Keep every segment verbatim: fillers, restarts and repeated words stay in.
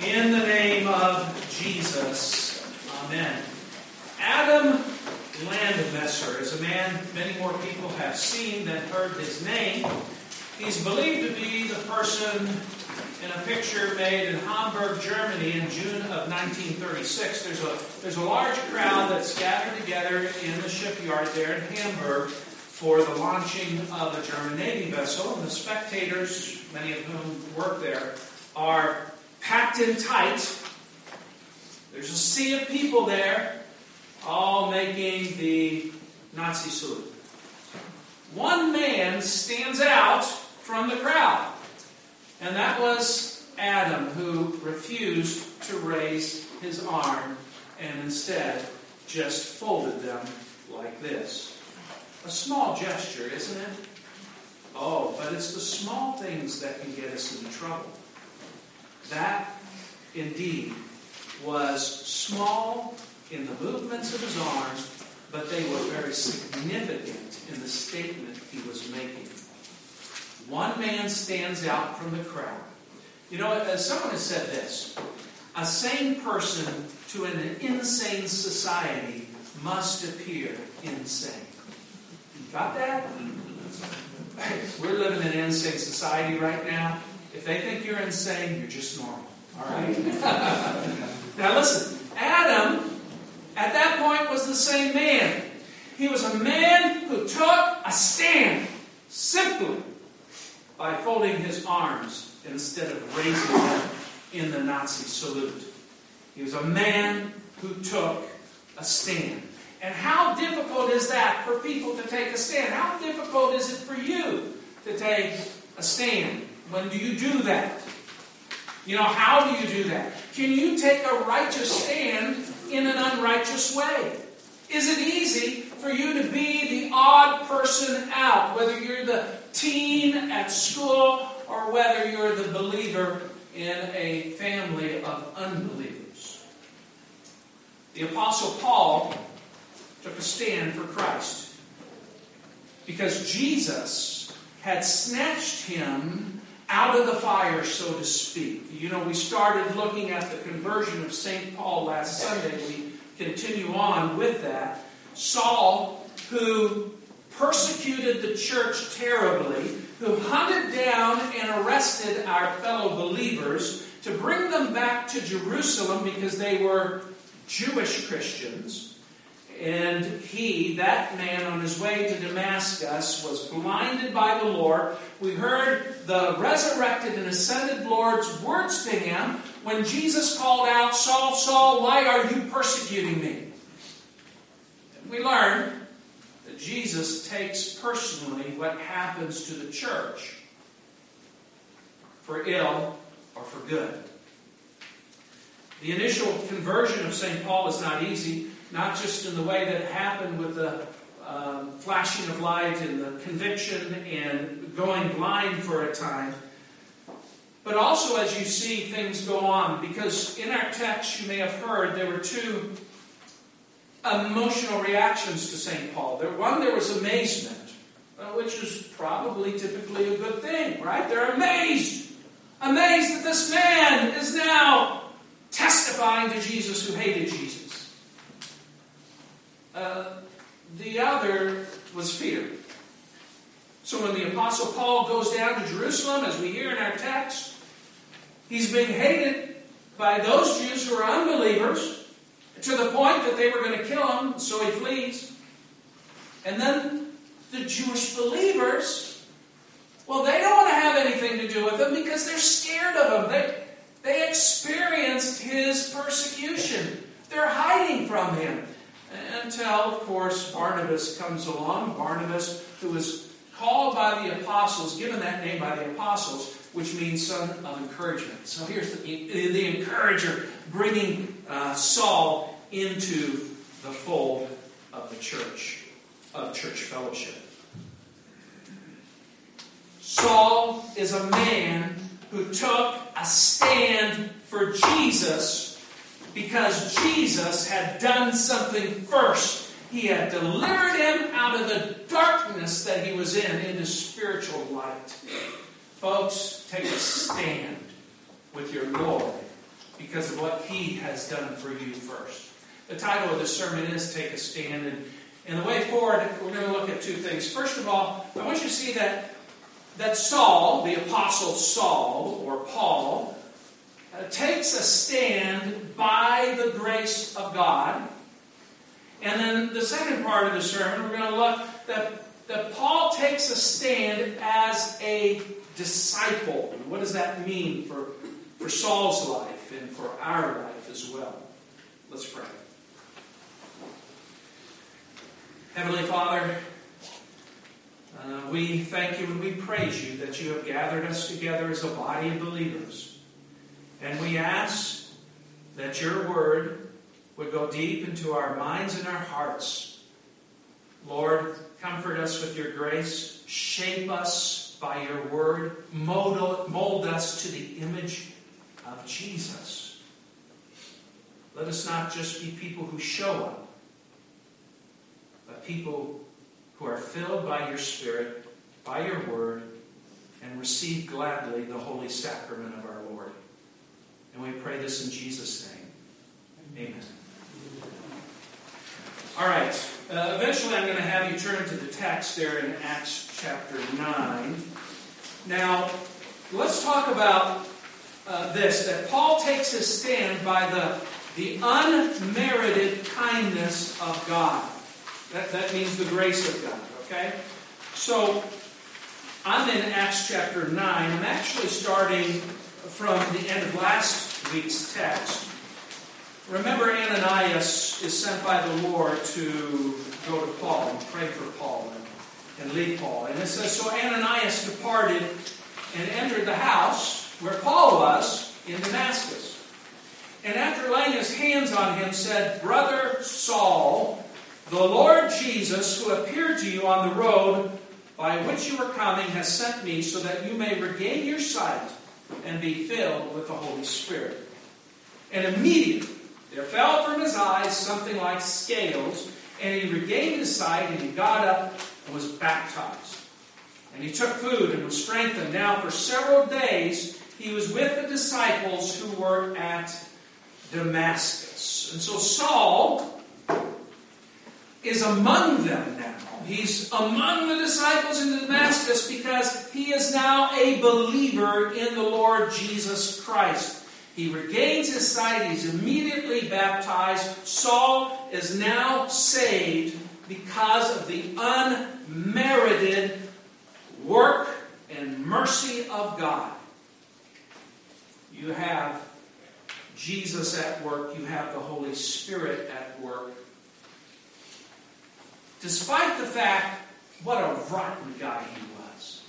In the name of Jesus, amen. Adam Landmesser is a man many more people have seen than heard his name. He's believed to be the person in a picture made in Hamburg, Germany in June of nineteen thirty-six. There's a, there's a large crowd that's gathered together in the shipyard there in Hamburg for the launching of a German Navy vessel. And the spectators, many of whom work there, are packed in tight. There's a sea of people there, all making the Nazi salute. One man stands out from the crowd, and that was Adam, who refused to raise his arm and instead just folded them like this. A small gesture, isn't it? Oh, but it's the small things that can get us into trouble. That, indeed, was small in the movements of his arms, but they were very significant in the statement he was making. One man stands out from the crowd. You know, as someone has said this, a sane person to an insane society must appear insane. You got that? We're living in an insane society right now. If they think you're insane, you're just normal. All right? Now listen, Adam, at that point, was the same man. He was a man who took a stand simply by folding his arms instead of raising them in the Nazi salute. He was a man who took a stand. And how difficult is that for people to take a stand? How difficult is it for you to take a stand? When do you do that? You know, how do you do that? Can you take a righteous stand in an unrighteous way? Is it easy for you to be the odd person out, whether you're the teen at school or whether you're the believer in a family of unbelievers? The Apostle Paul took a stand for Christ because Jesus had snatched him out of the fire, so to speak. You know, we started looking at the conversion of Saint Paul last Sunday. We continue on with that. Saul, who persecuted the church terribly, who hunted down and arrested our fellow believers to bring them back to Jerusalem because they were Jewish Christians. And he, that man on his way to Damascus, was blinded by the Lord. We heard the resurrected and ascended Lord's words to him when Jesus called out, "Saul, Saul, why are you persecuting me?" And we learned that Jesus takes personally what happens to the church, for ill or for good. The initial conversion of Saint Paul is not easy. Not just in the way that it happened with the um, flashing of light and the conviction and going blind for a time, but also as you see things go on. Because in our text, you may have heard, there were two emotional reactions to Saint Paul. There, one, there was amazement, uh, which is probably typically a good thing, right? They're amazed. Amazed that this man is now testifying to Jesus who hated Jesus. Uh, the other was fear. So when the Apostle Paul goes down to Jerusalem, as we hear in our text, he's being hated by those Jews who are unbelievers to the point that they were going to kill him, so he flees. And then the Jewish believers, well, they don't want to have anything to do with him because they're scared of him. They, they experienced his persecution. They're hiding from him. Until, of course, Barnabas comes along. Barnabas, who was called by the apostles, given that name by the apostles, which means son of encouragement. So here's the, the encourager bringing uh, Saul into the fold of the church, of church fellowship. Saul is a man who took a stand for Jesus because Jesus had done something first. He had delivered him out of the darkness that he was in into spiritual light. Folks, take a stand with your Lord because of what He has done for you first. The title of this sermon is Take a Stand. And, and the way forward, we're going to look at two things. First of all, I want you to see that, that Saul, the Apostle Saul, or Paul, uh, takes a stand by the grace of God. And then the second part of the sermon, we're going to look that, that Paul takes a stand as a disciple. And what does that mean for, for Saul's life and for our life as well? Let's pray. Heavenly Father, uh, we thank you and we praise you that you have gathered us together as a body of believers. And we ask that your word would go deep into our minds and our hearts. Lord, comfort us with your grace. Shape us by your word. Mold, mold us to the image of Jesus. Let us not just be people who show up, but people who are filled by your Spirit, by your word, and receive gladly the holy sacrament of our Lord. And we pray this in Jesus' name. Amen. All right. Uh, eventually I'm going to have you turn to the text there in Acts chapter nine. Now, let's talk about uh, this, that Paul takes his stand by the, the unmerited kindness of God. That, that means the grace of God, okay? So, I'm in Acts chapter nine. I'm actually starting from the end of last week's text. Remember, Ananias is sent by the Lord to go to Paul and pray for Paul and, and lead Paul. And it says, so Ananias departed and entered the house where Paul was in Damascus. And after laying his hands on him, said, Brother Saul, the Lord Jesus, who appeared to you on the road by which you were coming, has sent me so that you may regain your sight and be filled with the Holy Spirit. And immediately there fell from his eyes something like scales, and he regained his sight, and he got up and was baptized. And he took food and was strengthened. Now for several days he was with the disciples who were at Damascus. And so Saul is among them now. He's among the disciples in Damascus because he is now a believer in the Lord Jesus Christ. He regains his sight. He's immediately baptized. Saul is now saved because of the unmerited work and mercy of God. You have Jesus at work. You have the Holy Spirit at work. Despite the fact what a rotten guy he was.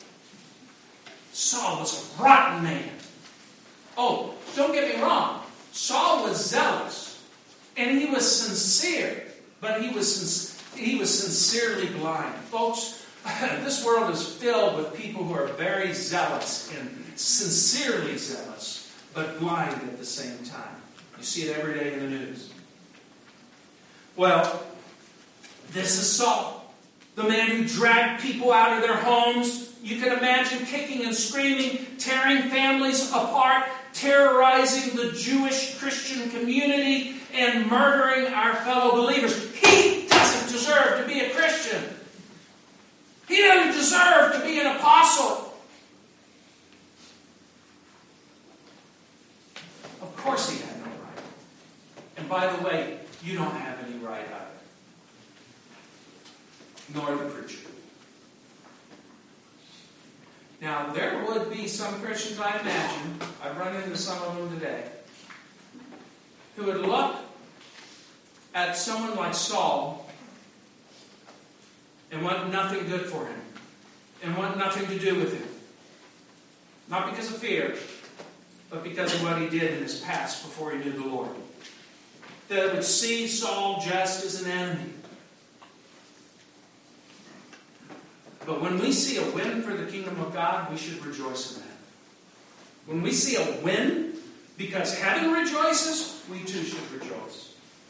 Saul was a rotten man. Oh, don't get me wrong. Saul was zealous. And he was sincere. But he was, he was sincerely blind. Folks, this world is filled with people who are very zealous and sincerely zealous, but blind at the same time. You see it every day in the news. Well, this is Saul, the man who dragged people out of their homes. You can imagine kicking and screaming, tearing families apart, terrorizing the Jewish Christian community, and murdering our fellow believers. He doesn't deserve to be a Christian. He doesn't deserve to be an apostle. Of course he had no right. And by the way, you don't have any right either. Nor the preacher. Now, there would be some Christians, I imagine, I've run into some of them today, who would look at someone like Saul and want nothing good for him, and want nothing to do with him. Not because of fear, but because of what he did in his past before he knew the Lord. They would see Saul just as an enemy. But when we see a win for the kingdom of God, we should rejoice in that. When we see a win, because heaven rejoices, we too should rejoice.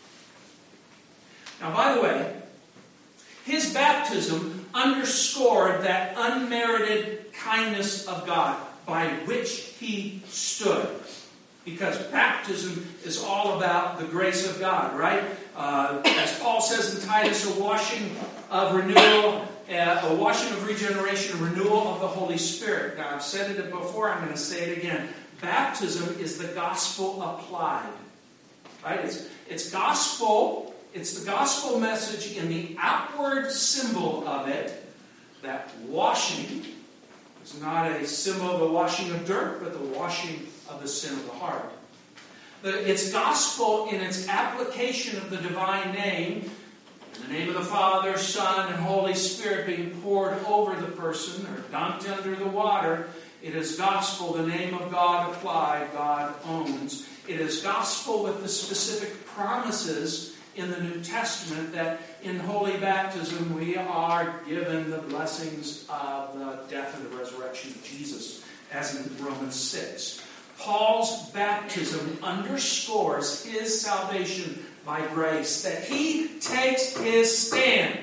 Now, by the way, his baptism underscored that unmerited kindness of God by which he stood. Because baptism is all about the grace of God, right? Uh, as Paul says in Titus, a washing of renewal, uh, a washing of regeneration, a renewal of the Holy Spirit. Now, I've said it before, I'm going to say it again. Baptism is the gospel applied. Right? It's, it's gospel, it's the gospel message in the outward symbol of it, that washing. It's not a symbol of the washing of dirt, but the washing of the sin of the heart. The, it's gospel in its application of the divine name, in the name of the Father, Son, and Holy Spirit being poured over the person or dunked under the water. It is gospel, the name of God applied, God owns. It is gospel with the specific promises in the New Testament that in holy baptism we are given the blessings of the death and the resurrection of Jesus, as in Romans six. Paul's baptism underscores his salvation by grace, that he takes his stand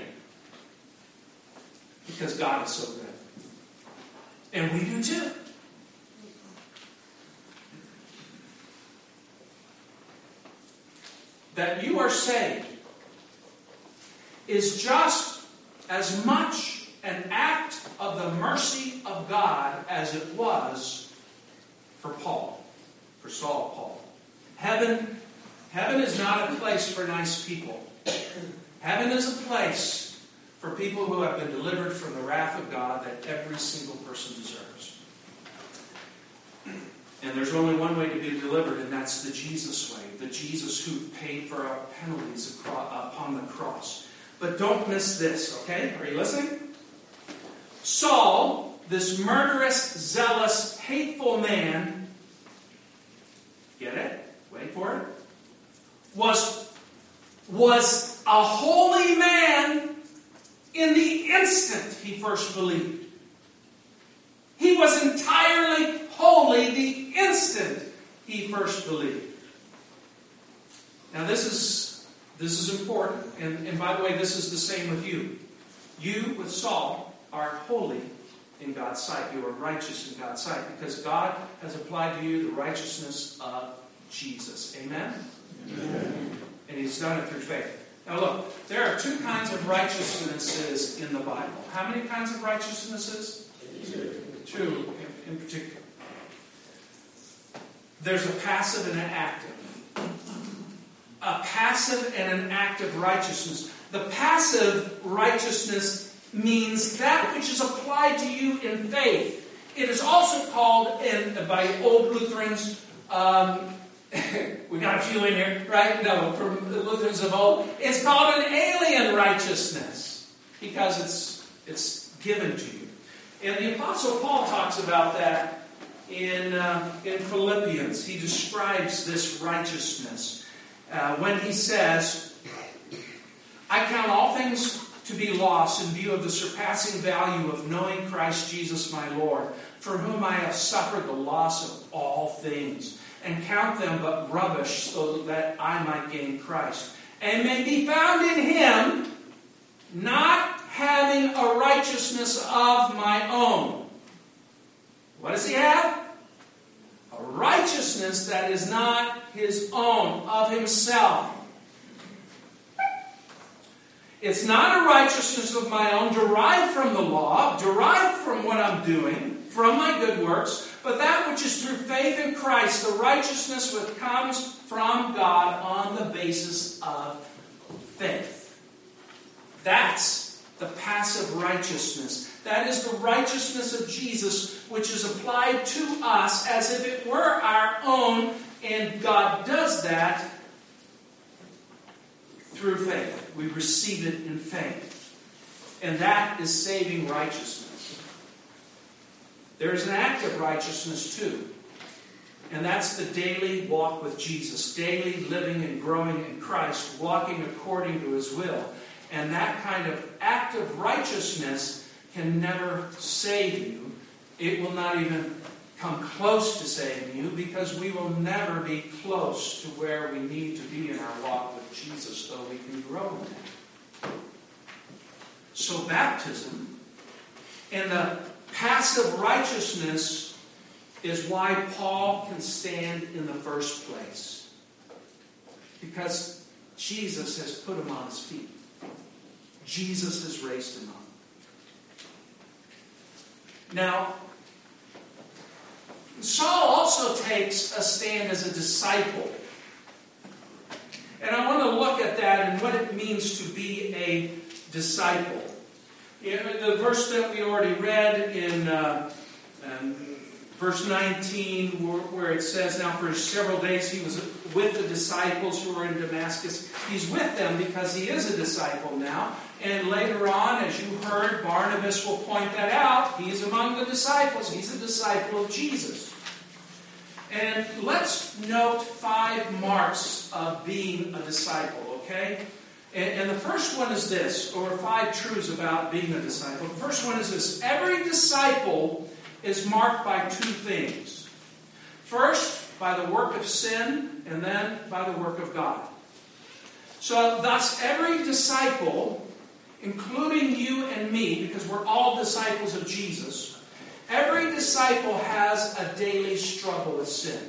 because God is so good. And we do too. That you are saved is just as much an act of the mercy of God as it was for Paul, for Saul Paul. Heaven, heaven is not a place for nice people. Heaven is a place for people who have been delivered from the wrath of God that every single person deserves. And there's only one way to be delivered, and that's the Jesus way. The Jesus who paid for our penalties upon the cross. But don't miss this, okay? Are you listening? Saul, this murderous, zealous, hateful man, get it? Wait for it. Was, was a holy man in the instant he first believed. He was entirely holy the instant he first believed. Now this is this is important, and, and by the way, this is the same with you. You, with Saul, are holy in God's sight. You are righteous in God's sight because God has applied to you the righteousness of Jesus. Amen? Amen. And He's done it through faith. Now look, there are two kinds of righteousnesses in the Bible. How many kinds of righteousnesses? Two. Two in, in particular. There's a passive and an active. A passive and an active righteousness. The passive righteousness means that which is applied to you in faith. It is also called, in, by old Lutherans, um, we got a few in here, right? No, from the Lutherans of old. It's called an alien righteousness because it's it's given to you. And the Apostle Paul talks about that in uh, in Philippians. He describes this righteousness uh, when he says, "I count all things to be lost in view of the surpassing value of knowing Christ Jesus my Lord, for whom I have suffered the loss of all things, and count them but rubbish, so that I might gain Christ, and may be found in Him, not having a righteousness of my own." What does he have? A righteousness that is not his own, of himself. It's not a righteousness of my own, derived from the law, derived from what I'm doing, from my good works, but that which is through faith in Christ, the righteousness which comes from God on the basis of faith. That's the passive righteousness. That is the righteousness of Jesus, which is applied to us as if it were our own, and God does that through faith. We receive it in faith. And that is saving righteousness. There is an active righteousness too. And that's the daily walk with Jesus. Daily living and growing in Christ. Walking according to His will. And that kind of active righteousness can never save you. It will not even come close to saving you, because we will never be close to where we need to be in our walk with Jesus, though we can grow in that. So baptism and the passive righteousness is why Paul can stand in the first place. Because Jesus has put him on his feet. Jesus has raised him up. Now, Saul also takes a stand as a disciple. And I want to look at that and what it means to be a disciple. In the verse that we already read in uh, um, verse nineteen, where, where it says, now for several days he was with the disciples who were in Damascus. He's with them because he is a disciple now. And later on, as you heard, Barnabas will point that out. He's among the disciples. He's a disciple of Jesus. And let's note five marks of being a disciple, okay? And, and the first one is this, or five truths about being a disciple. The first one is this. Every disciple is marked by two things. First, by the work of sin, and then by the work of God. So, thus, every disciple, including you and me, because we're all disciples of Jesus, every disciple has a daily struggle with sin.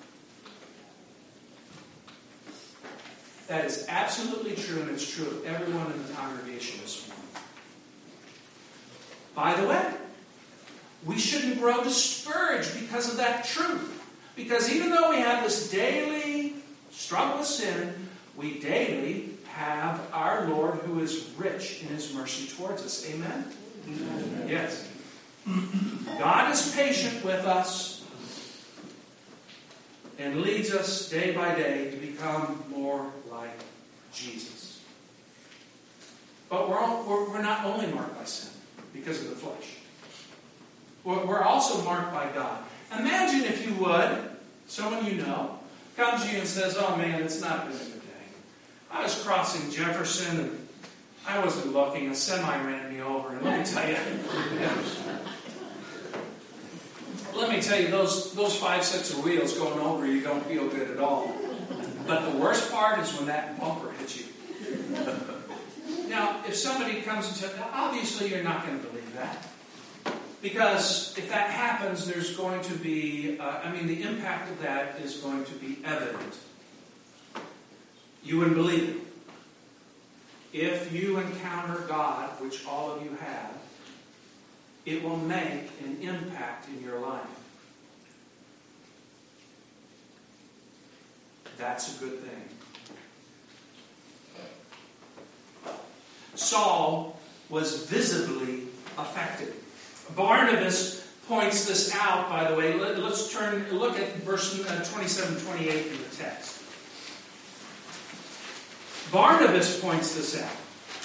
That is absolutely true, and it's true of everyone in the congregation this morning. By the way, we shouldn't grow discouraged because of that truth. Because even though we have this daily struggle with sin, we daily have our Lord who is rich in His mercy towards us. Amen? Amen. Yes. God is patient with us and leads us day by day to become more like Jesus. But we're, all, we're, we're not only marked by sin because of the flesh. We're, we're also marked by God. Imagine, if you would, someone you know comes to you and says, oh man, it's not been a good day. I was crossing Jefferson and I wasn't looking. A semi ran me over. And let me tell you, let me tell you, those, those five sets of wheels going over you don't feel good at all. But the worst part is when that bumper hits you. Now, if somebody comes and says, obviously you're not going to believe that. Because if that happens, there's going to be, uh, I mean, the impact of that is going to be evident. You wouldn't believe it. If you encounter God, which all of you have, it will make an impact in your life. That's a good thing. Saul was visibly affected. Barnabas points this out, by the way. Let, let's turn, look at verse twenty-seven, twenty-eight in the text. Barnabas points this out.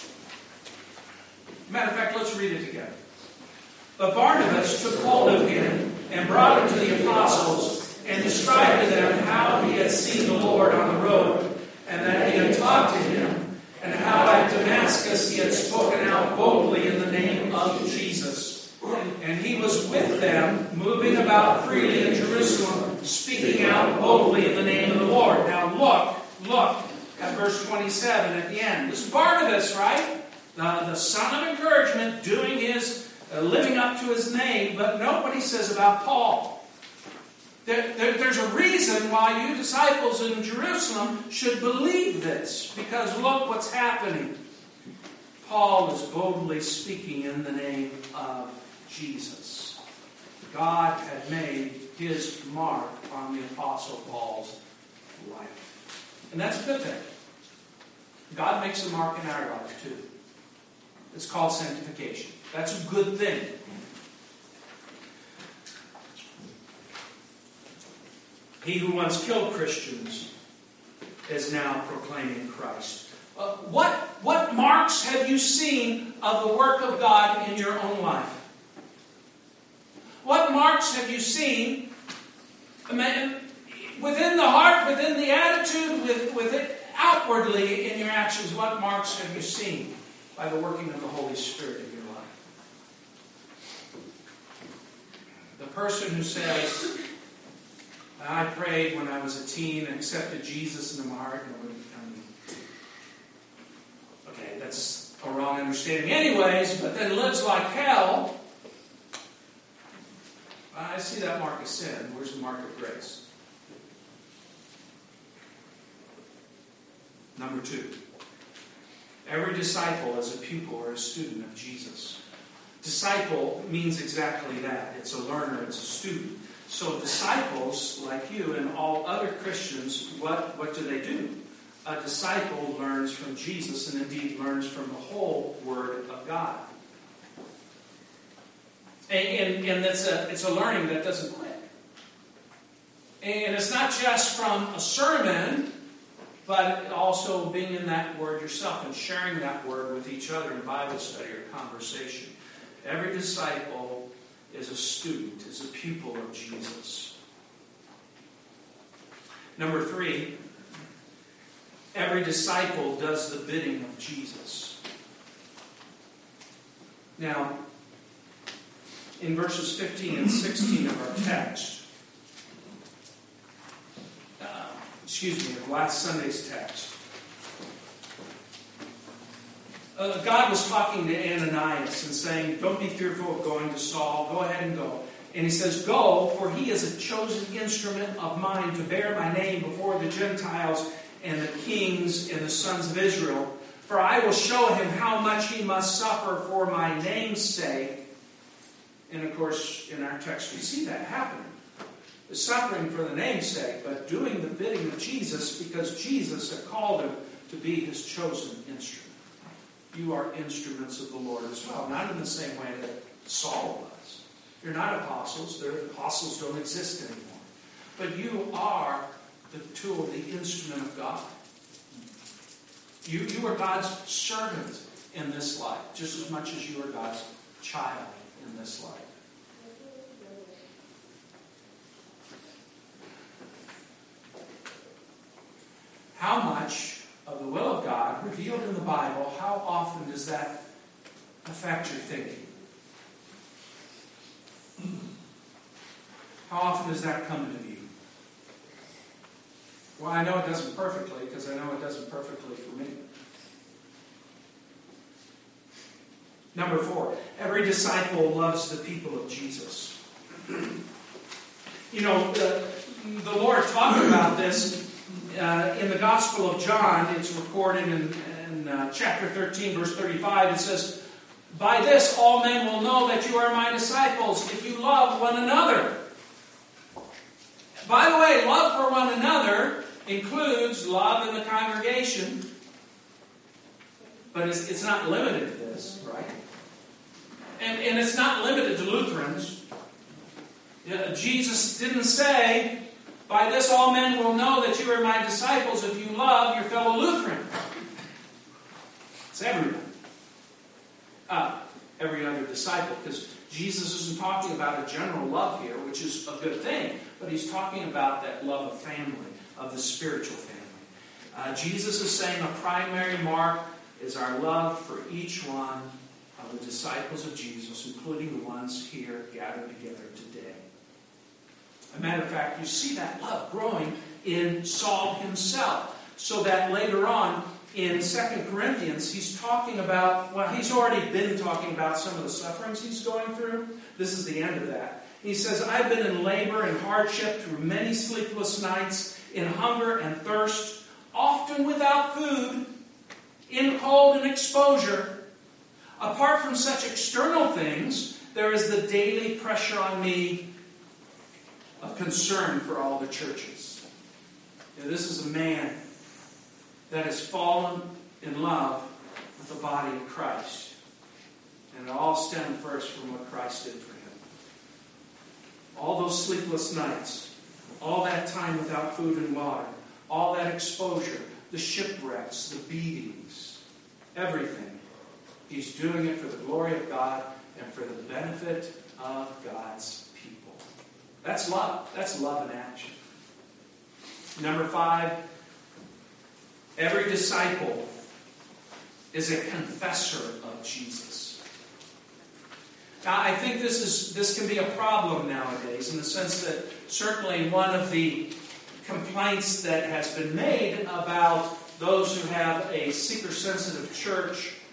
Matter of fact, let's read it together. But Barnabas took hold of him and brought him to the apostles and described to them how he had seen the Lord on the road and that he had talked to him and how at Damascus he had spoken out boldly in the name of Jesus. And he was with them, moving about freely in Jerusalem, speaking out boldly in the name of the Lord. Now look, look at verse twenty-seven at the end. This is Barnabas, right? Uh, the son of encouragement, doing his, uh, living up to his name. But note what he says about Paul. There, there, there's a reason why you disciples in Jerusalem should believe this. Because look what's happening. Paul is boldly speaking in the name of Jesus. God had made His mark on the Apostle Paul's life. And that's a good thing. God makes a mark in our life too. It's called sanctification. That's a good thing. He who once killed Christians is now proclaiming Christ. Uh, what, what marks have you seen of the work of God in your own life? What marks have you seen within the heart, within the attitude, with, with it outwardly in your actions? What marks have you seen by the working of the Holy Spirit in your life? The person who says, I prayed when I was a teen and accepted Jesus into my heart. Okay, that's a wrong understanding anyways, but then lives like hell. I see that mark of sin. Where's the mark of grace? Number two. Every disciple is a pupil or a student of Jesus. Disciple means exactly that. It's a learner. It's a student. So disciples, like you and all other Christians, what, what do they do? A disciple learns from Jesus and indeed learns from the whole Word of God. And, and, and it's, a, it's a learning that doesn't quit. And it's not just from a sermon, but also being in that Word yourself and sharing that Word with each other in Bible study or conversation. Every disciple is a student, is a pupil of Jesus. Number three, every disciple does the bidding of Jesus. Now, in verses fifteen and sixteen of our text, uh, excuse me, of last Sunday's text, uh, God was talking to Ananias and saying, don't be fearful of going to Saul, go ahead and go. And he says, go, for he is a chosen instrument of mine to bear my name before the Gentiles and the kings and the sons of Israel. For I will show him how much he must suffer for my name's sake. And of course, in our text we see that happening. The suffering for the name's sake, but doing the bidding of Jesus because Jesus had called him to be his chosen instrument. You are instruments of the Lord as well. Not in the same way that Saul was. You're not apostles. The apostles don't exist anymore. But you are the tool, the instrument of God. You, you are God's servant in this life, just as much as you are God's child in this life. How much of the will of God revealed in the Bible, how often does that affect your thinking? How often does that come into view? Well, I know it doesn't perfectly, because I know it doesn't perfectly for me. Number four, every disciple loves the people of Jesus. You know, the, the Lord talked about this uh, in the Gospel of John. It's recorded in, in uh, chapter thirteen, verse thirty-five. It says, by this all men will know that you are my disciples, if you love one another. By the way, love for one another includes love in the congregation. But it's, it's not limited to this, right? And, and it's not limited to Lutherans. Jesus didn't say, by this all men will know that you are my disciples if you love your fellow Lutheran. It's everyone. Uh, every other disciple. Because Jesus isn't talking about a general love here, which is a good thing. But he's talking about that love of family, of the spiritual family. Uh, Jesus is saying a primary mark is our love for each one of the disciples of Jesus, including the ones here gathered together today. As a matter of fact, you see that love growing in Saul himself. So that later on in Second Corinthians, he's talking about, well, he's already been talking about some of the sufferings he's going through. This is the end of that. He says, I've been in labor and hardship through many sleepless nights, in hunger and thirst, often without food, in cold and exposure. Apart from such external things, there is the daily pressure on me of concern for all the churches. Now, this is a man that has fallen in love with the body of Christ. And it all stemmed first from what Christ did for him. All those sleepless nights, all that time without food and water, all that exposure, the shipwrecks, the beatings, everything. He's doing it for the glory of God and for the benefit of God's people. That's love. That's love in action. Number five, every disciple is a confessor of Jesus. Now, I think this is this can be a problem nowadays in the sense that certainly one of the complaints that has been made about those who have a seeker-sensitive church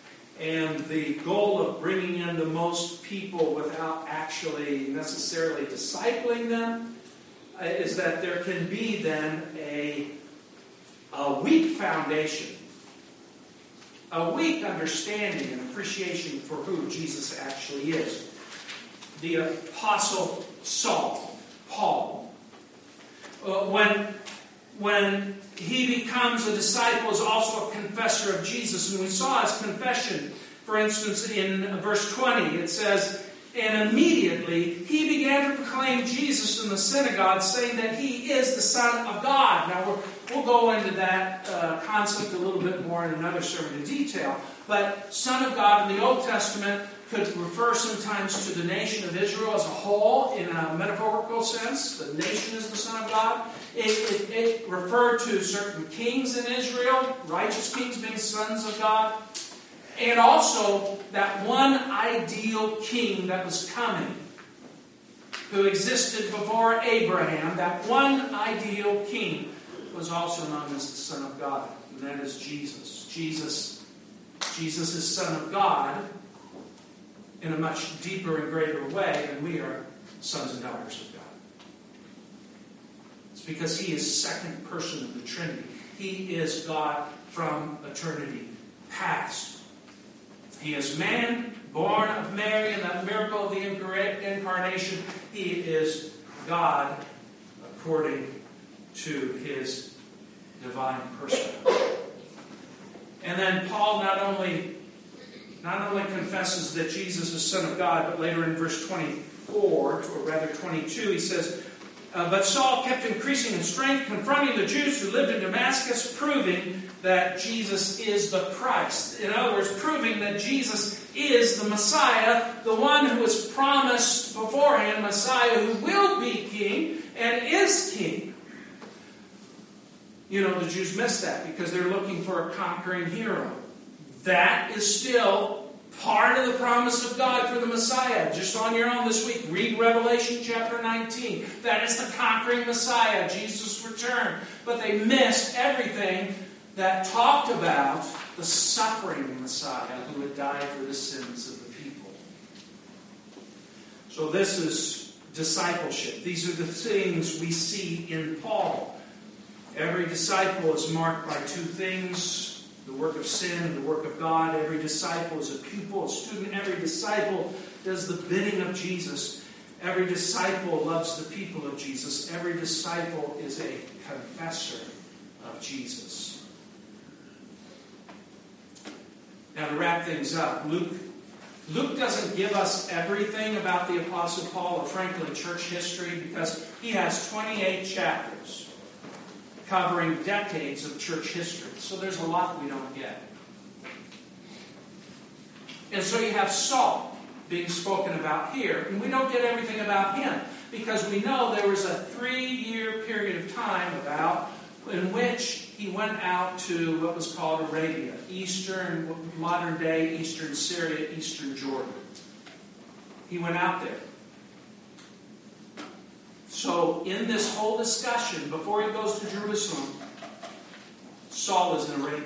and the goal of bringing in the most people without actually necessarily discipling them uh, is that there can be then a, a weak foundation, a weak understanding and appreciation for who Jesus actually is. The Apostle Saul, Paul, uh, when, when he becomes a disciple, is also a confessor of Jesus. And we saw his confession, for instance, in verse twenty. It says, "And immediately he began to proclaim Jesus in the synagogue, saying that he is the Son of God." Now, we're, we'll go into that uh, concept a little bit more in another sermon in detail. But Son of God in the Old Testament could refer sometimes to the nation of Israel as a whole in a metaphorical sense. The nation is the Son of God. It, it, it referred to certain kings in Israel, righteous kings being sons of God. And also that one ideal king that was coming, who existed before Abraham. That one ideal king was also known as the Son of God, and that is Jesus. Jesus, Jesus is Son of God in a much deeper and greater way than we are sons and daughters of God. It's because he is second person of the Trinity. He is God from eternity past. He is man, born of Mary, in that miracle of the incarnation. He is God according to his divine person. And then Paul not only, not only confesses that Jesus is Son of God, but later in verse twenty-four, or rather twenty-two, he says, uh, "But Saul kept increasing in strength, confronting the Jews who lived in Damascus, proving that Jesus is the Christ." In other words, proving that Jesus is the Messiah, the one who was promised beforehand, Messiah who will be king and is king. You know, the Jews miss that because they're looking for a conquering hero. That is still part of the promise of God for the Messiah. Just on your own this week, read Revelation chapter nineteen. That is the conquering Messiah, Jesus' return. But they missed everything that talked about the suffering Messiah who would die for the sins of the people. So this is discipleship. These are the things we see in Paul. Every disciple is marked by two things: the work of sin and the work of God. Every disciple is a pupil, a student. Every disciple does the bidding of Jesus. Every disciple loves the people of Jesus. Every disciple is a confessor of Jesus. Now, to wrap things up, Luke, Luke doesn't give us everything about the Apostle Paul, or frankly, church history, because he has twenty-eight chapters covering decades of church history. So there's a lot we don't get. And so you have Saul being spoken about here, and we don't get everything about him, because we know there was a three-year period of time about in which he went out to what was called Arabia, eastern, modern-day eastern Syria, eastern Jordan. He went out there. So in this whole discussion, before he goes to Jerusalem, Saul is in Arabia.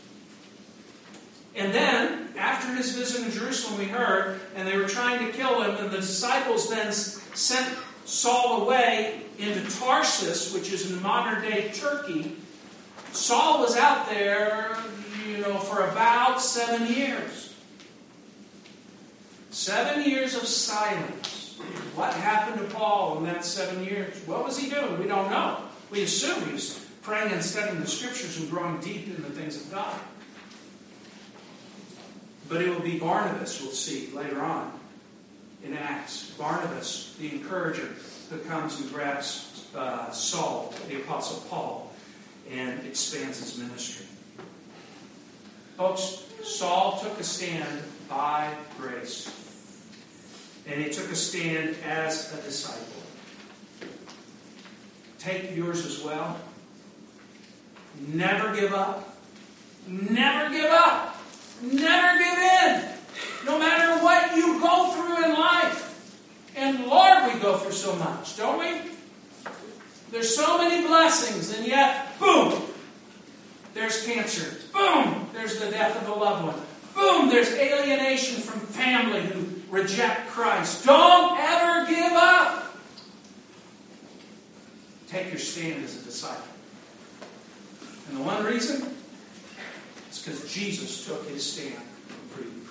And then, after his visit in Jerusalem, we heard, and they were trying to kill him, and the disciples then sent Saul away into Tarsus, which is in modern-day Turkey. Saul was out there, you know, for about seven years. Seven years of silence. What happened to Paul in that seven years? What was he doing? We don't know. We assume he was praying and studying the Scriptures and growing deep in the things of God. But it will be Barnabas, we'll see later on in Acts. Barnabas, the encourager, who comes and grabs uh, Saul, the Apostle Paul, and expands his ministry. Folks, Saul took a stand by grace. And he took a stand as a disciple. Take yours as well. Never give up. Never give up. Never give in. No matter what you go through in life. And Lord, we go through so much, don't we? There's so many blessings, and yet, boom, there's cancer. Boom, there's the death of a loved one. Boom, home, there's alienation from family who reject Christ. Don't ever give up. Take your stand as a disciple. And the one reason is because Jesus took his stand for you.